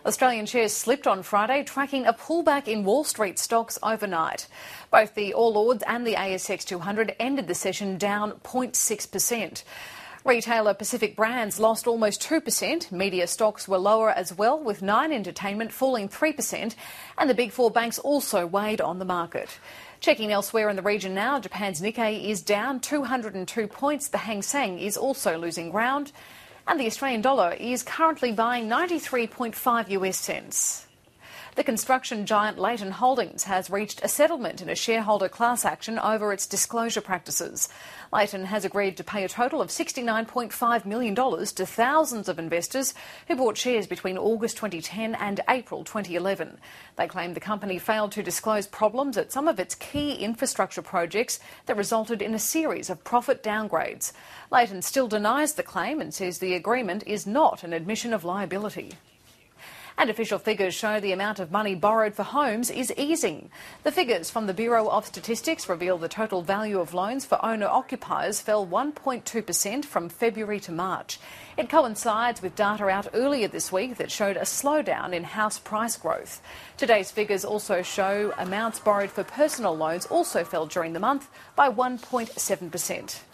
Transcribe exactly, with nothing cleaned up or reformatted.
Australian shares slipped on Friday, tracking a pullback in Wall Street stocks overnight. Both the All Ords and the A S X two hundred ended the session down zero point six percent. Retailer Pacific Brands lost almost two percent. Media stocks were lower as well, with Nine Entertainment falling three percent, and the big four banks also weighed on the market. Checking elsewhere in the region now, Japan's Nikkei is down two hundred two points. The Hang Seng is also losing ground. And the Australian dollar is currently buying ninety-three point five U S cents. The construction giant Leighton Holdings has reached a settlement in a shareholder class action over its disclosure practices. Leighton has agreed to pay a total of sixty-nine point five million dollars to thousands of investors who bought shares between August twenty ten and April twenty eleven. They claim the company failed to disclose problems at some of its key infrastructure projects that resulted in a series of profit downgrades. Leighton still denies the claim and says the agreement is not an admission of liability. And official figures show the amount of money borrowed for homes is easing. The figures from the Bureau of Statistics reveal the total value of loans for owner-occupiers fell one point two percent from February to March. It coincides with data out earlier this week that showed a slowdown in house price growth. Today's figures also show amounts borrowed for personal loans also fell during the month by one point seven percent.